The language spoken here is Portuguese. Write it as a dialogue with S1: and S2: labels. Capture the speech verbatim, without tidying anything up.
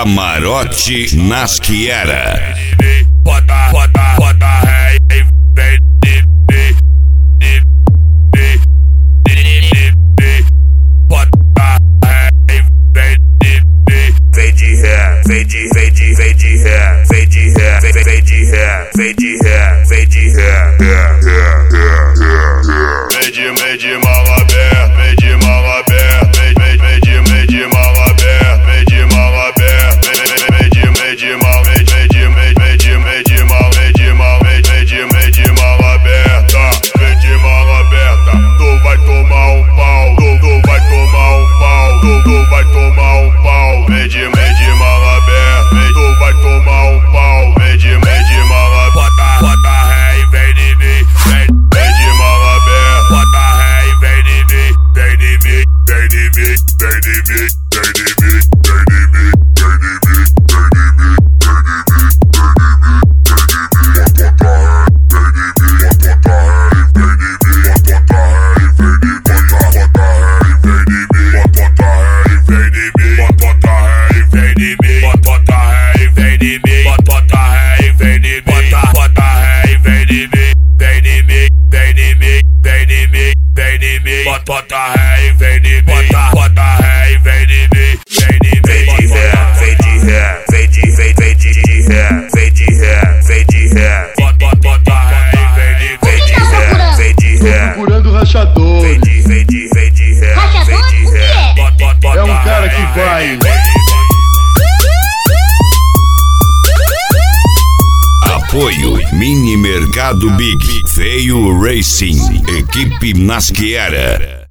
S1: Camarote Nasciera.
S2: Bota, bota, bota ré, vem de mim, de mim, de mim. Bota ré, vem de mim. Vem de ré, vem de, vem de, vem de ré, vem de ré, vem, vem de ré, vem de ré, vem de ré, vem de, vem de mão aberta, vem de mão aberta, vem, vem, vem de, vem de mão aberta, vem de mão aberta, vem de, vem de mão, vem, vem de, vem, vem de, vem de mão, vem de mão, vem, vem de, vem de mão aberta, vem de mão aberta. Tu vai tomar um pau, tu, tu vai tomar um pau, tu, tu vai tomar um pau, vem de, vem de mão aberta, vem, tu vai tomar um pau, vem de, vem de mão aberta. Bota, bota ré e vem de mim, vem, vem de mão aberta. Bota ré e vem de mim, vem de mim, vem de mim, vem de mim, vem de mim, vem de mim, vem de mim, vem de mim, vem de mim, bota ré e vem de mim, bota, bota ré e vem de mim, vem de mim, vem de ré, vem de ré, vem de, vem, vem de, de ré, vem de ré, vem de ré, bota, bota ré e vem de, vem de ré, vem de ré,
S3: procurando rachador.
S2: Vem de, vem de, vem de ré, vem de ré, bota, bota,
S3: é um cara que vai.
S1: Apoio Mini Mercado Big, Feio Racing, Equipe Nasciera.